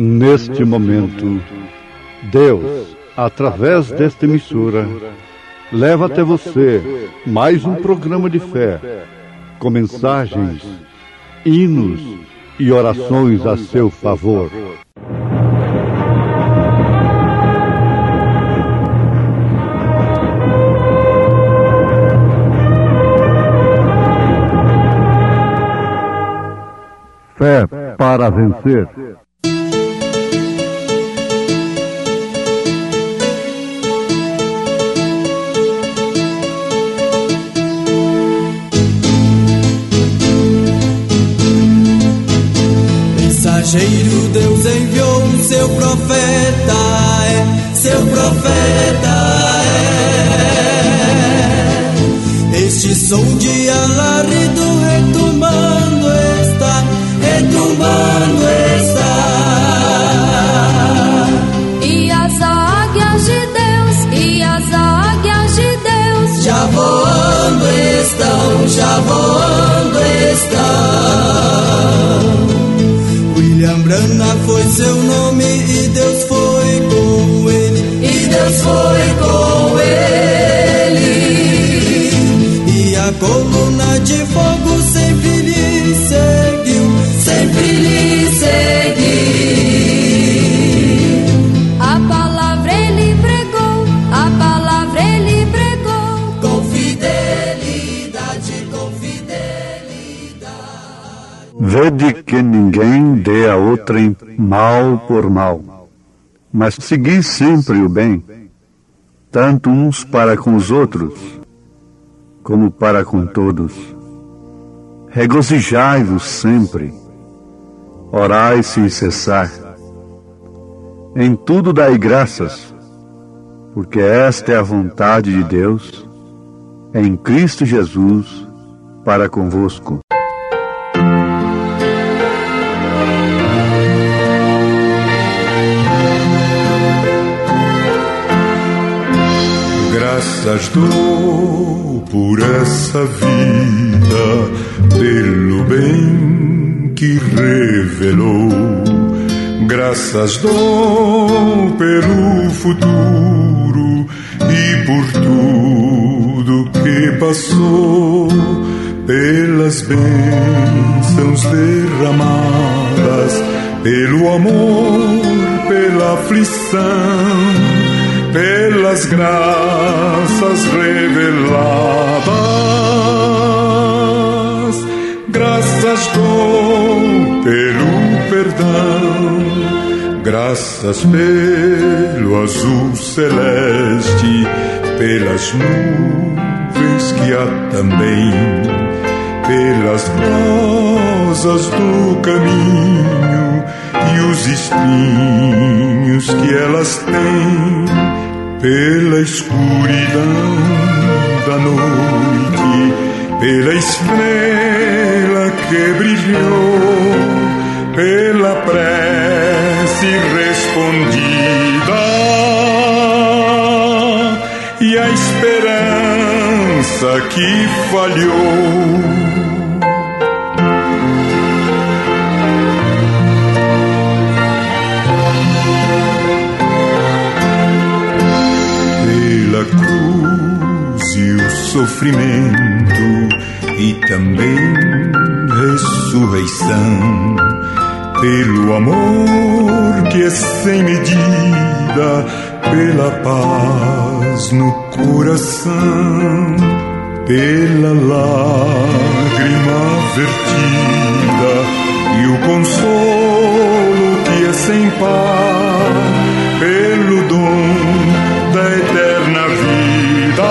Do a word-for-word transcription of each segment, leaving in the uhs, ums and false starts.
Neste momento, Deus, através desta emissora, leva até você mais um programa de fé, com mensagens, hinos e orações a seu favor. Fé para vencer. Mensageiro, Deus enviou o seu profeta, é, seu profeta é. Este som de alarido retumbando está, retumbando está. E as águias de Deus, e as águias de Deus já voando estão, já voando estão. William Branham foi seu nome e Deus foi com ele, e Deus foi com ele. E a coluna de fogo sempre lhe seguiu, sempre lhe seguiu. A palavra ele pregou, a palavra ele pregou, com fidelidade, com fidelidade. Vede que ninguém dê a outrem mal por mal, mas segui sempre o bem, tanto uns para com os outros, como para com todos. Regozijai-vos sempre, orai sem cessar. Em tudo dai graças, porque esta é a vontade de Deus, em Cristo Jesus, para convosco. Graças dou por essa vida, pelo bem que revelou. Graças dou pelo futuro e por tudo que passou, pelas bênçãos derramadas, pelo amor, pela aflição, pelas graças reveladas. Graças dou pelo perdão, graças pelo azul celeste, pelas nuvens que há também, pelas rosas do caminho e os espinhos que elas têm, pela escuridão da noite, pela estrela que brilhou, pela prece respondida e a esperança que falhou. Pela cruz e o sofrimento e também ressurreição, pelo amor que é sem medida, pela paz no coração, pela lágrima vertida e o consolo que é sem par, pelo dom da eterna vida,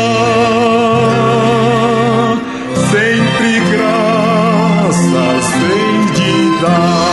sempre graças hei de dar.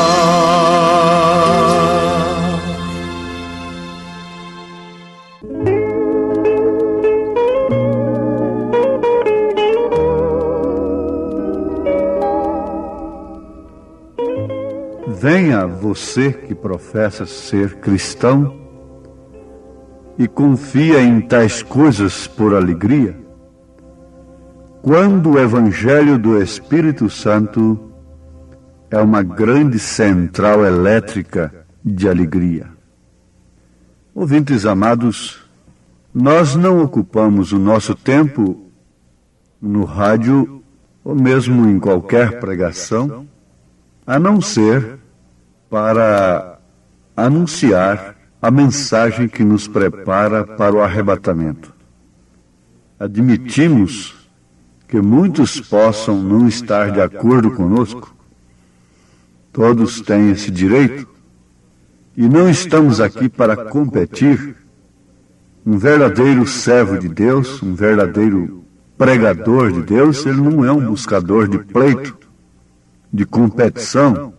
Venha você que professa ser cristão e confia em tais coisas por alegria, quando o Evangelho do Espírito Santo é uma grande central elétrica de alegria. Ouvintes amados, nós não ocupamos o nosso tempo no rádio ou mesmo em qualquer pregação, a não ser para anunciar a mensagem que nos prepara para o arrebatamento. Admitimos que muitos possam não estar de acordo conosco. Todos têm esse direito. E não estamos aqui para competir. Um verdadeiro servo de Deus, um verdadeiro pregador de Deus, ele não é um buscador de pleito, de competição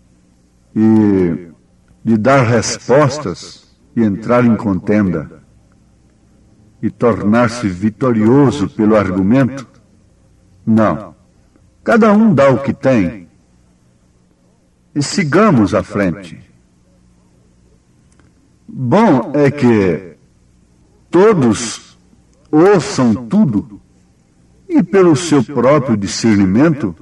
e de dar respostas e entrar em contenda e tornar-se vitorioso pelo argumento. Não. Cada um dá o que tem e sigamos à frente. Bom é que todos ouçam tudo e, pelo seu próprio discernimento,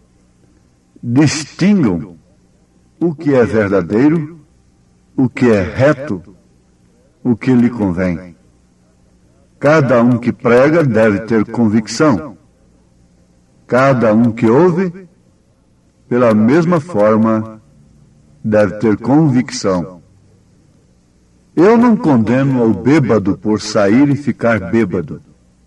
distingam o que é verdadeiro, o que é reto, o que lhe convém. Cada um que prega deve ter convicção. Cada um que ouve, pela mesma forma, deve ter convicção. Eu não condeno ao bêbado por sair e ficar bêbado.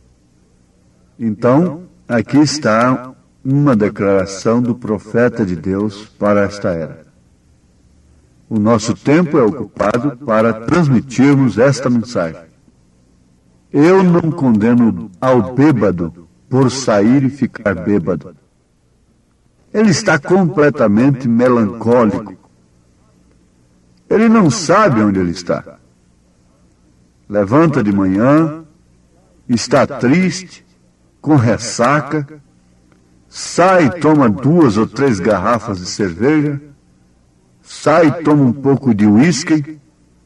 Então, aqui está uma declaração do profeta de Deus para esta era. O nosso tempo é ocupado para transmitirmos esta mensagem. Eu não condeno ao bêbado por sair e ficar bêbado. Ele está completamente melancólico. Ele não sabe onde ele está. Levanta de manhã, está triste, com ressaca, sai e toma duas ou três garrafas de cerveja, sai e toma um pouco de uísque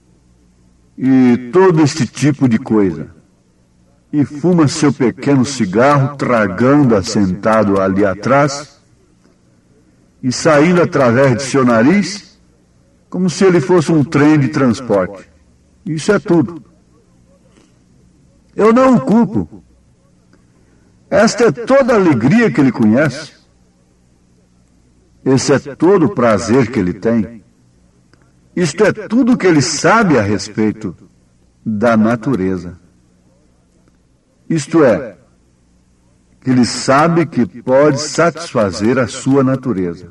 e todo este tipo de coisa. E fuma seu pequeno cigarro, tragando assentado ali atrás e saindo através de seu nariz, como se ele fosse um trem de transporte. Isso é tudo. Eu não o culpo. Esta é toda a alegria que ele conhece. Esse é todo o prazer que ele tem. Isto é tudo que ele sabe a respeito da natureza. Isto é, que ele sabe que pode satisfazer a sua natureza.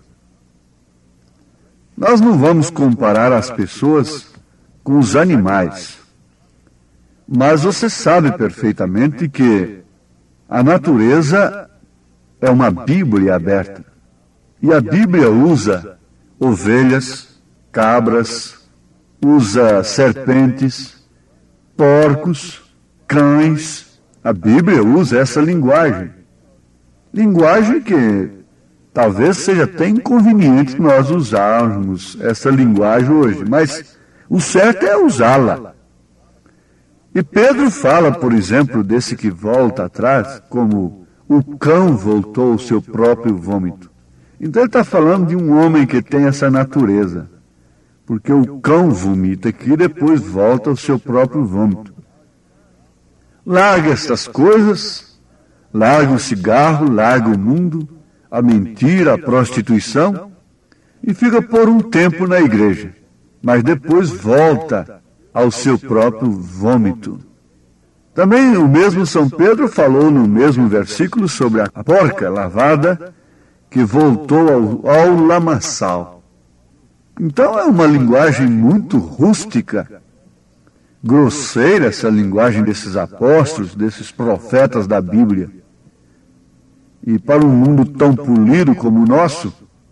Nós não vamos comparar as pessoas com os animais, mas você sabe perfeitamente que a natureza é uma Bíblia aberta. E a Bíblia usa ovelhas, cabras, usa serpentes, porcos, cães. A Bíblia usa essa linguagem. Linguagem que talvez seja até inconveniente nós usarmos essa linguagem hoje, mas o certo é usá-la. E Pedro fala, por exemplo, desse que volta atrás, como o cão voltou ao seu próprio vômito. Então ele está falando de um homem que tem essa natureza, porque o cão vomita aqui e depois volta ao seu próprio vômito. Larga estas coisas, larga o cigarro, larga o mundo, a mentira, a prostituição, e fica por um tempo na igreja, mas depois volta ao seu próprio vômito. Também o mesmo São Pedro falou no mesmo versículo sobre a porca lavada que voltou ao, ao lamaçal. Então é uma linguagem muito rústica, grosseira, essa linguagem desses apóstolos, desses profetas da Bíblia. E para um mundo tão polido como o nosso,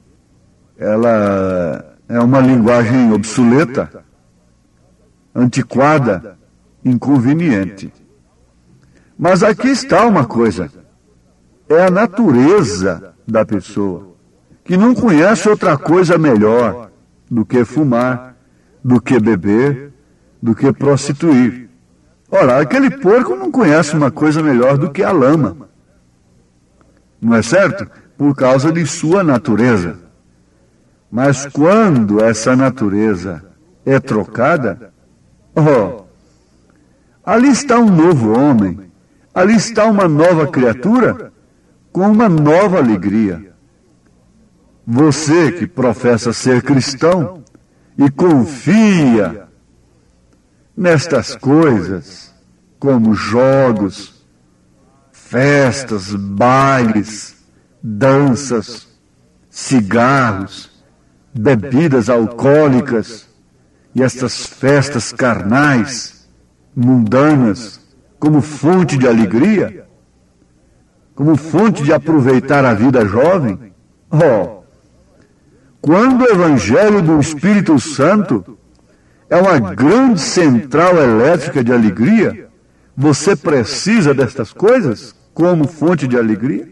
ela é uma linguagem obsoleta, antiquada, inconveniente. Mas aqui está uma coisa, é a natureza da pessoa, que não conhece outra coisa melhor do que fumar, do que beber, do que prostituir. Ora, aquele porco não conhece uma coisa melhor do que a lama. Não é certo? Por causa de sua natureza. Mas quando essa natureza é trocada, oh, ali está um novo homem, ali está uma nova criatura com uma nova alegria. Você que professa ser cristão e confia nestas coisas, como jogos, festas, bailes, danças, cigarros, bebidas alcoólicas e estas festas carnais, mundanas, como fonte de alegria, como fonte de aproveitar a vida jovem. Oh, quando o Evangelho do Espírito Santo é uma grande central elétrica de alegria, você precisa destas coisas como fonte de alegria?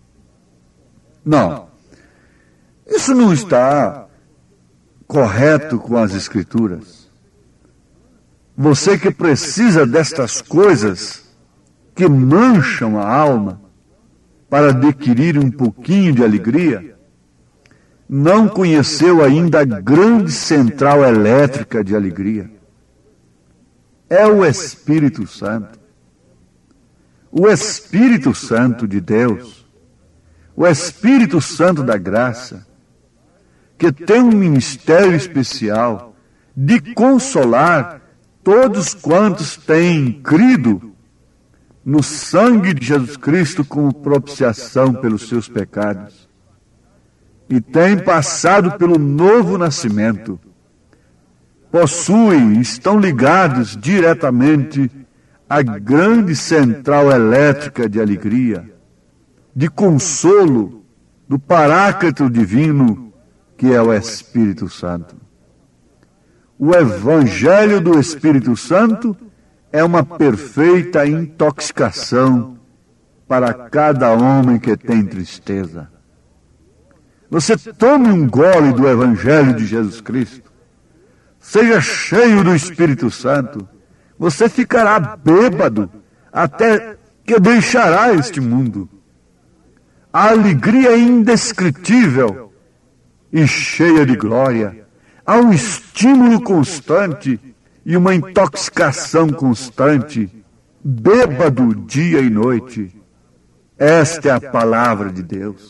Não. Isso não está correto com as Escrituras. Você que precisa destas coisas que mancham a alma para adquirir um pouquinho de alegria, não conheceu ainda a grande central elétrica de alegria. É o Espírito Santo. O Espírito Santo de Deus, o Espírito Santo da graça, que tem um ministério especial de consolar todos quantos têm crido no sangue de Jesus Cristo como propiciação pelos seus pecados e têm passado pelo novo nascimento, possuem, estão ligados diretamente à grande central elétrica de alegria, de consolo do Paráclito divino, que é o Espírito Santo. O Evangelho do Espírito Santo é uma perfeita intoxicação para cada homem que tem tristeza. Você tome um gole do Evangelho de Jesus Cristo, seja cheio do Espírito Santo, você ficará bêbado até que deixará este mundo. A alegria é indescritível e cheia de glória. Há um estímulo constante e uma intoxicação constante, bêbado dia e noite. Esta é a palavra de Deus.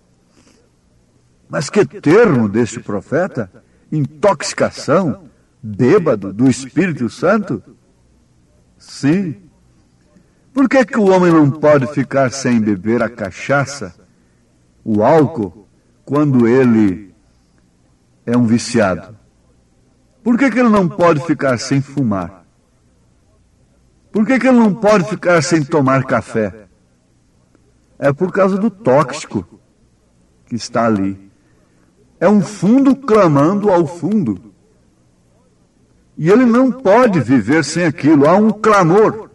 Mas que termo deste profeta? Intoxicação, bêbado do Espírito Santo? Sim. Por que que o homem não pode ficar sem beber a cachaça, o álcool, quando ele é um viciado? Por que que ele não pode ficar sem fumar? Por que que ele não pode ficar sem tomar café? É por causa do tóxico que está ali. É um fundo clamando ao fundo. E ele não pode viver sem aquilo. Há um clamor.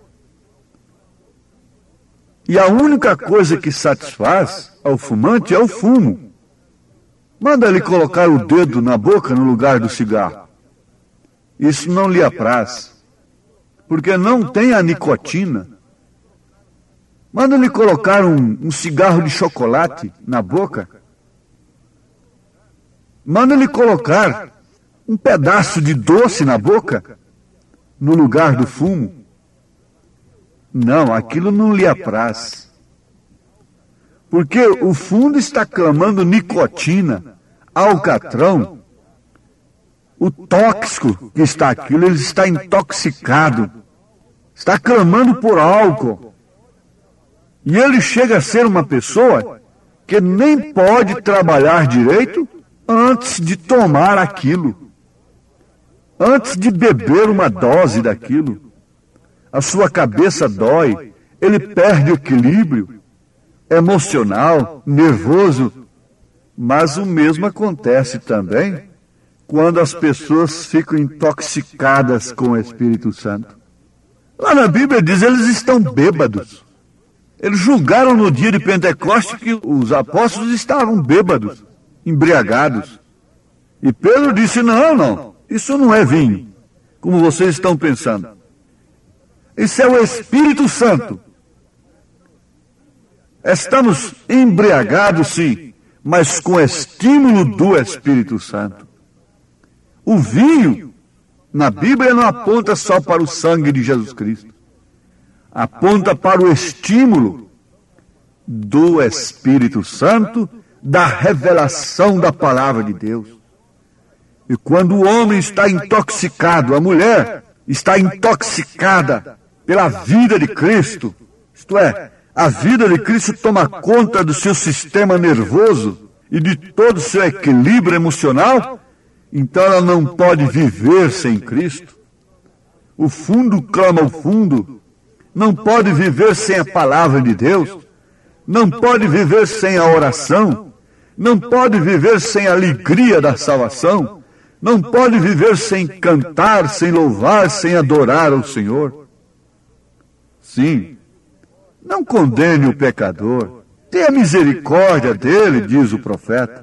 E a única coisa que satisfaz ao fumante é o fumo. Manda ele colocar o dedo na boca no lugar do cigarro. Isso não lhe apraz, porque não tem a nicotina. Manda ele colocar um, um cigarro de chocolate na boca. Manda ele colocar um pedaço de doce na boca, no lugar do fumo. Não, aquilo não lhe apraz. Porque o fundo está clamando nicotina, alcatrão. O tóxico que está aquilo, ele está intoxicado. Está clamando por álcool. E ele chega a ser uma pessoa que nem pode trabalhar direito antes de tomar aquilo, antes de beber uma dose daquilo. A sua cabeça dói, ele perde o equilíbrio emocional, nervoso. Mas o mesmo acontece também quando as pessoas ficam intoxicadas com o Espírito Santo. Lá na Bíblia diz, eles estão bêbados. Eles julgaram no dia de Pentecostes que os apóstolos estavam bêbados, embriagados. E Pedro disse, não, não, isso não é vinho, como vocês estão pensando. Isso é o Espírito Santo. Estamos embriagados, sim, mas com estímulo do Espírito Santo. O vinho na Bíblia não aponta só para o sangue de Jesus Cristo. Aponta para o estímulo do Espírito Santo, da revelação da palavra de Deus. E quando o homem está intoxicado, a mulher está intoxicada pela vida de Cristo, isto é, a vida de Cristo toma conta do seu sistema nervoso e de todo o seu equilíbrio emocional, então ela não pode viver sem Cristo. O fundo clama ao fundo, não pode viver sem a palavra de Deus, não pode viver sem a oração, não pode viver sem a alegria da salvação, não pode viver sem cantar, sem louvar, sem adorar ao Senhor. Sim, não condene o pecador, tenha misericórdia dele, diz o profeta.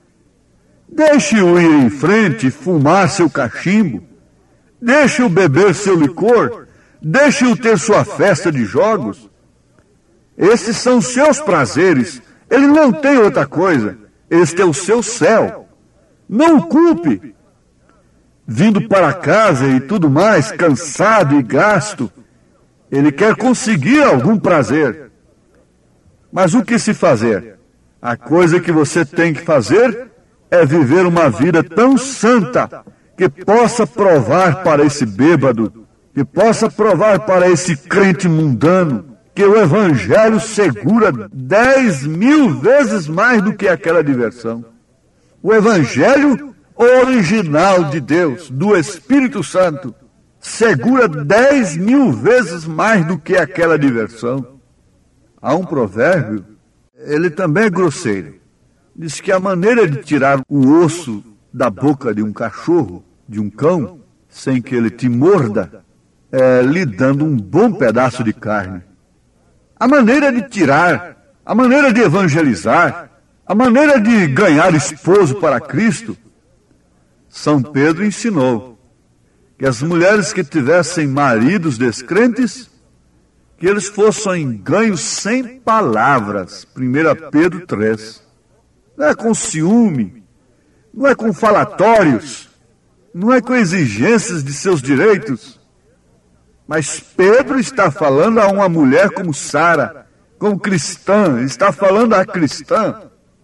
Deixe-o ir em frente e fumar seu cachimbo, deixe-o beber seu licor, deixe-o ter sua festa de jogos. Esses são seus prazeres, ele não tem outra coisa, este é o seu céu. Não o culpe. Vindo para casa e tudo mais, cansado e gasto, ele quer conseguir algum prazer. Mas o que se fazer? A coisa que você tem que fazer é viver uma vida tão santa que possa provar para esse bêbado, que possa provar para esse crente mundano, que o Evangelho segura dez mil vezes mais do que aquela diversão. O Evangelho original de Deus, do Espírito Santo, segura dez mil vezes mais do que aquela diversão. Há um provérbio, ele também é grosseiro. Diz que a maneira de tirar o osso da boca de um cachorro, de um cão, sem que ele te morda, é lhe dando um bom pedaço de carne. A maneira de tirar, a maneira de evangelizar, a maneira de ganhar esposo para Cristo, São Pedro ensinou que as mulheres que tivessem maridos descrentes, que eles fossem ganhos sem palavras. primeira Pedro três. Não é com ciúme, não é com falatórios, não é com exigências de seus direitos. Mas Pedro está falando a uma mulher como Sara, como cristã, está falando à cristã,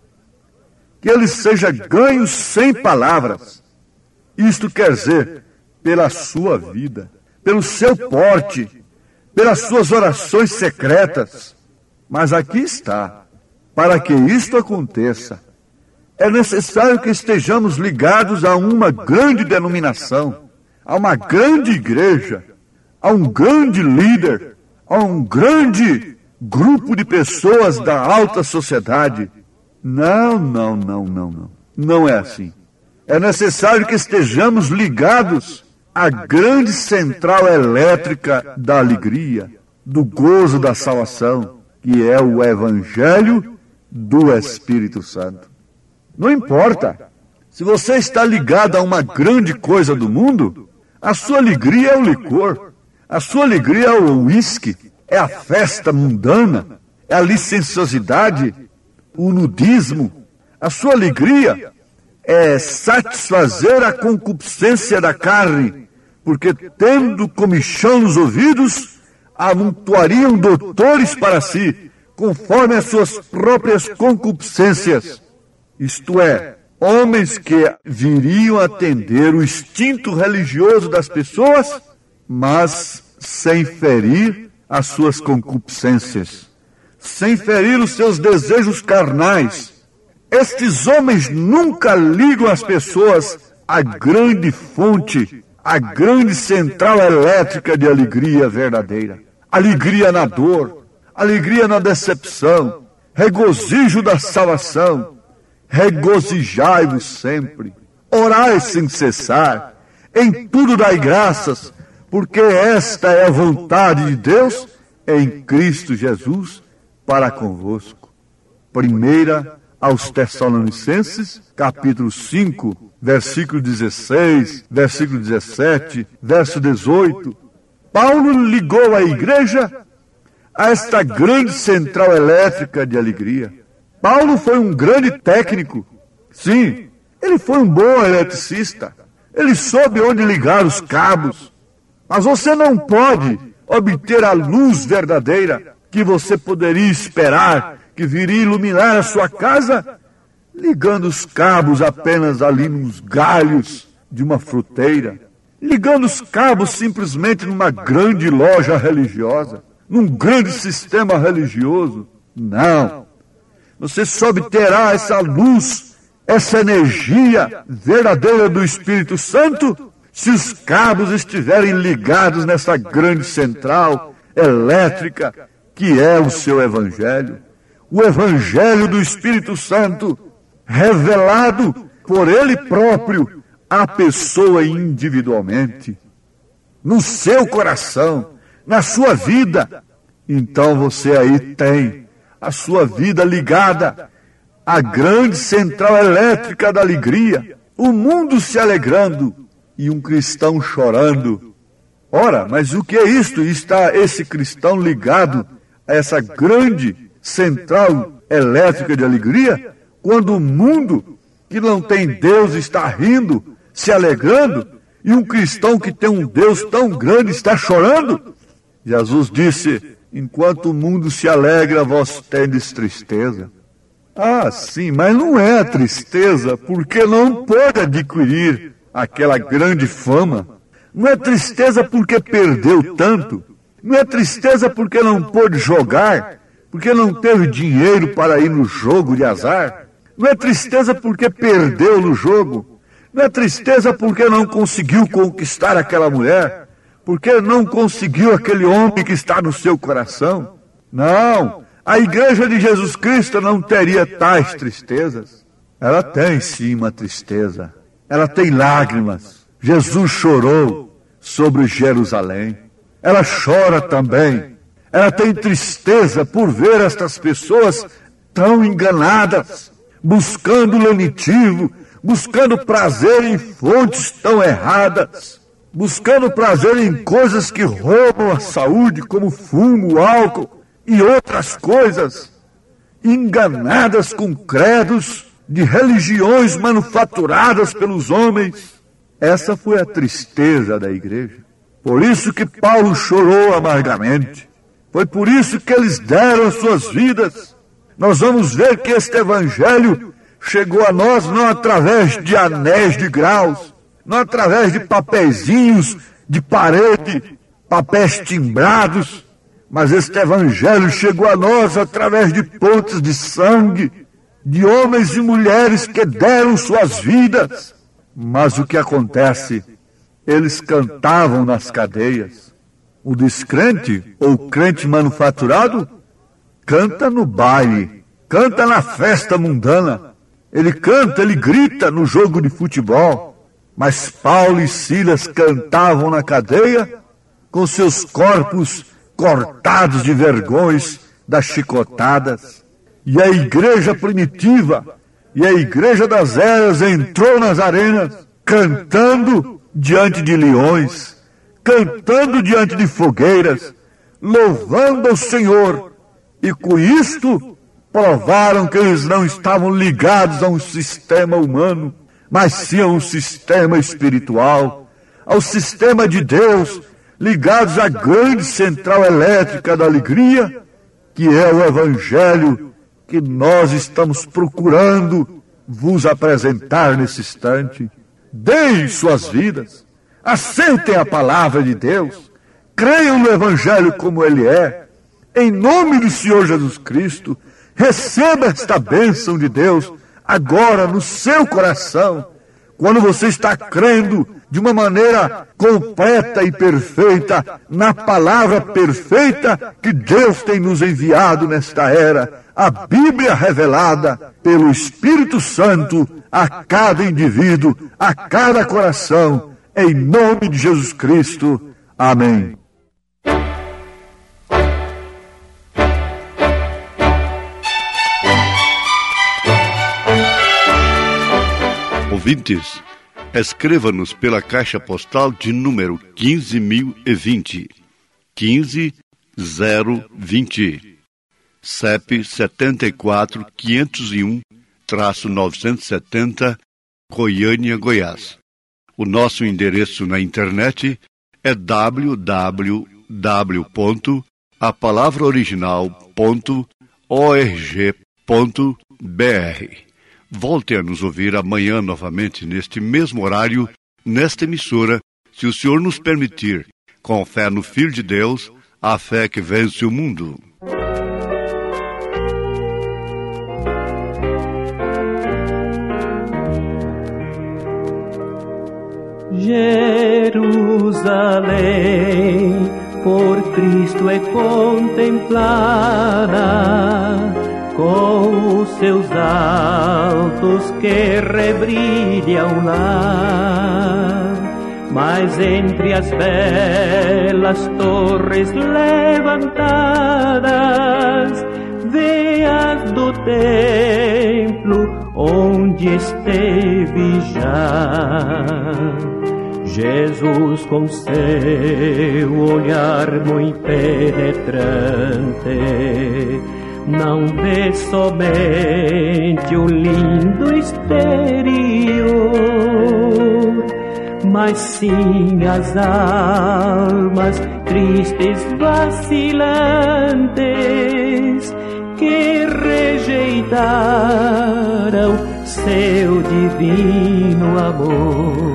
que ele seja ganho sem palavras. Isto quer dizer, pela sua vida, pelo seu porte, pelas suas orações secretas. Mas aqui está, para que isto aconteça, é necessário que estejamos ligados a uma grande denominação, a uma grande igreja, a um grande líder, a um grande grupo de pessoas da alta sociedade. Não, não, não, não, não. Não é assim. É necessário que estejamos ligados à grande central elétrica da alegria, do gozo da salvação, que é o Evangelho do Espírito Santo. Não importa se você está ligado a uma grande coisa do mundo, a sua alegria é o licor, a sua alegria é o uísque, é a festa mundana, é a licenciosidade, o nudismo. A sua alegria é satisfazer a concupiscência da carne, porque tendo comichão nos ouvidos, amontoariam doutores para si, conforme as suas próprias concupiscências. Isto é, homens que viriam atender o instinto religioso das pessoas, mas sem ferir as suas concupiscências, sem ferir os seus desejos carnais. Estes homens nunca ligam as pessoas à grande fonte, à grande central elétrica de alegria verdadeira. Alegria na dor, alegria na decepção, regozijo da salvação. Regozijai-vos sempre, orai sem cessar, em tudo dai graças, porque esta é a vontade de Deus em Cristo Jesus para convosco. Primeira aos Tessalonicenses, capítulo cinco, versículo dezesseis, versículo dezessete, verso dezoito. Paulo ligou a igreja a esta grande central elétrica de alegria. Paulo foi um grande técnico. Sim, ele foi um bom eletricista. ele soube onde ligar os cabos. Mas você não pode obter a luz verdadeira que você poderia esperar, que viria iluminar a sua casa, ligando os cabos apenas ali nos galhos de uma fruteira, ligando os cabos simplesmente numa grande loja religiosa, num grande sistema religioso. Não. Você só obterá essa luz, essa energia verdadeira do Espírito Santo, se os cabos estiverem ligados nessa grande central elétrica que é o seu Evangelho. O Evangelho do Espírito Santo, revelado por Ele próprio à pessoa individualmente, no seu coração, na sua vida. Então você aí tem a sua vida ligada à grande central elétrica da alegria, o mundo se alegrando e um cristão chorando. Ora, mas o que é isto? Está esse cristão ligado a essa grande central elétrica de alegria, quando o mundo que não tem Deus está rindo, se alegrando, e um cristão que tem um Deus tão grande está chorando? Jesus disse: enquanto o mundo se alegra, vós tendes tristeza. Ah, sim, mas não é a tristeza porque não pode adquirir aquela grande fama. Não é tristeza porque perdeu tanto. Não é tristeza porque não pôde jogar, porque não teve dinheiro para ir no jogo de azar. Não é tristeza porque perdeu no jogo. Não é tristeza porque não conseguiu conquistar aquela mulher, porque não conseguiu aquele homem que está no seu coração. Não, a igreja de Jesus Cristo não teria tais tristezas. Ela tem sim uma tristeza. Ela tem lágrimas. Jesus chorou sobre Jerusalém. Ela chora também. Ela tem tristeza por ver estas pessoas tão enganadas, buscando lenitivo, buscando prazer em fontes tão erradas, buscando prazer em coisas que roubam a saúde, como fumo, álcool e outras coisas, enganadas com credos de religiões manufaturadas pelos homens. Essa foi a tristeza da igreja. Por isso que Paulo chorou amargamente. Foi por isso que eles deram as suas vidas. Nós vamos ver que este evangelho chegou a nós não através de anéis de graus, não através de papeizinhos de parede, papéis timbrados, mas este evangelho chegou a nós através de pontes de sangue, de homens e mulheres que deram suas vidas. Mas o que acontece? Eles cantavam nas cadeias. O descrente, ou crente manufaturado, canta no baile, canta na festa mundana. Ele canta, ele grita no jogo de futebol. Mas Paulo e Silas cantavam na cadeia com seus corpos cortados de vergões das chicotadas. E a igreja primitiva e a igreja das eras entrou nas arenas cantando diante de leões, cantando diante de fogueiras, louvando ao Senhor. E com isto provaram que eles não estavam ligados a um sistema humano, mas sim a um sistema espiritual, ao sistema de Deus, ligados à grande central elétrica da alegria, que é o Evangelho que nós estamos procurando vos apresentar nesse instante. Deem suas vidas, aceitem a palavra de Deus, creiam no Evangelho como ele é, em nome do Senhor Jesus Cristo. Receba esta bênção de Deus agora no seu coração, quando você está crendo de uma maneira completa e perfeita na palavra perfeita que Deus tem nos enviado nesta era, a Bíblia revelada pelo Espírito Santo a cada indivíduo, a cada coração, em nome de Jesus Cristo. Amém. Ouvintes, escreva-nos pela caixa postal de número quinze mil e vinte, quinze zero vinte, C E P setenta e quatro, quinhentos e um, novecentos e setenta, Goiânia, Goiás. O nosso endereço na internet é w w w ponto a palavra original ponto org ponto b r. Volte a nos ouvir amanhã novamente neste mesmo horário, nesta emissora, se o Senhor nos permitir, com fé no Filho de Deus, a fé que vence o mundo. Jerusalém, por Cristo é contemplada, com os seus altos que rebrilham lá. Mas entre as belas torres levantadas, veias do templo onde esteve já Jesus, com seu olhar muito penetrante, não vê somente o lindo exterior, mas sim as almas tristes, vacilantes, que rejeitaram seu divino amor.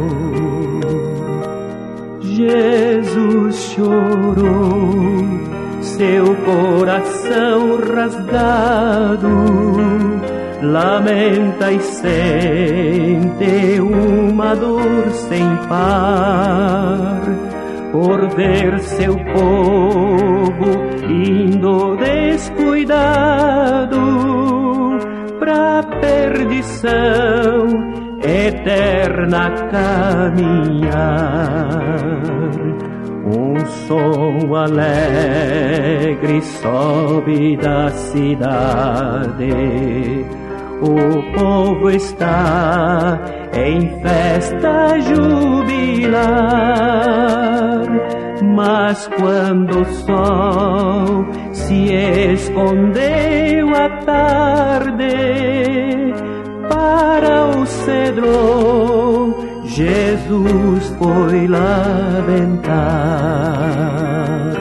Jesus chorou, seu coração rasgado, lamenta e sente uma dor sem par, por ver seu povo indo descuidado pra perdição eterna caminhar. Um som alegre sobe da cidade, o povo está em festa jubilar. Mas quando o sol se escondeu à tarde, para o cedro Jesus foi lamentar.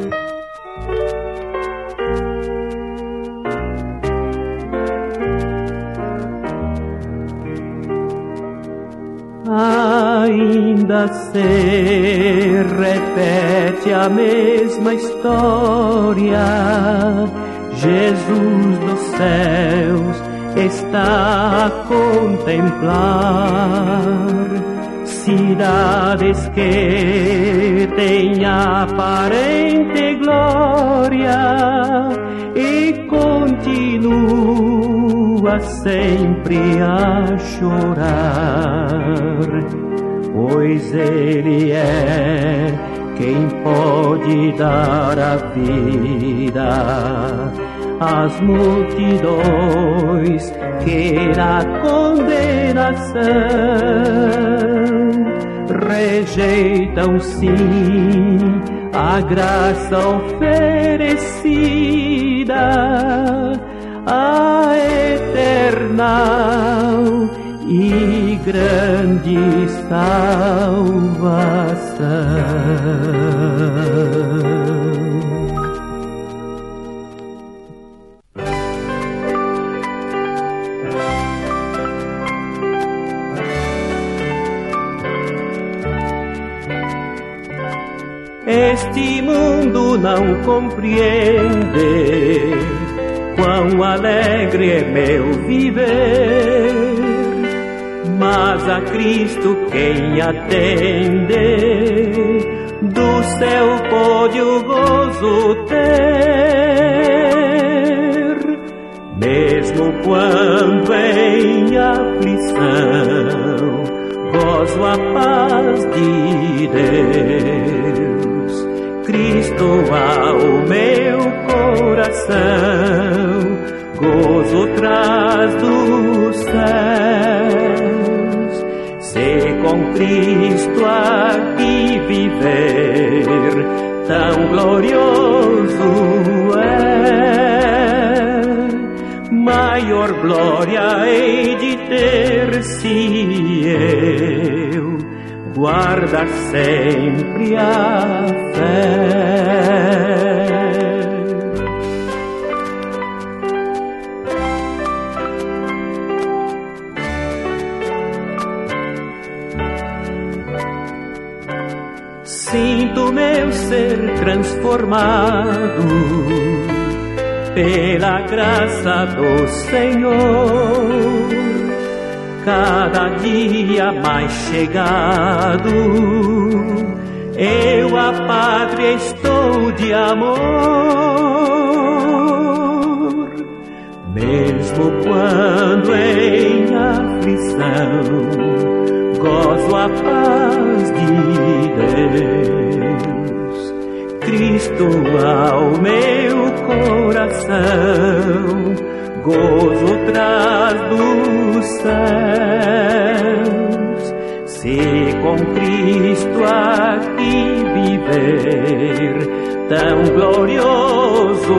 Ainda se repete a mesma história. Jesus dos céus está a contemplar cidades que têm aparente glória e continua sempre a chorar, pois Ele é quem pode dar a vida às multidões que na condenação rejeitam sim a graça oferecida, a eterna e grande salvação. Este mundo não compreende quão alegre é meu viver, mas a Cristo quem atende, do céu pode o gozo ter, mesmo quando em aflição gozo a paz de Deus. Cristo ao meu coração gozo traz dos céus. Se com Cristo aqui viver, tão glorioso é, maior glória hei de ter se eu guardar sempre a fé. Sinto meu ser transformado pela graça do Senhor, cada dia mais chegado, eu a pátria estou de amor. Mesmo quando em aflição gozo a paz de Deus, Cristo ao meu coração gozo traz dos céus. Se com Cristo aqui viver, tão glorioso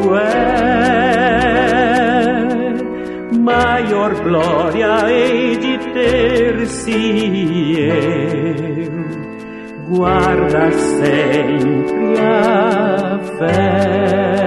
é, maior glória hei de ter se eu guardar sempre a fé.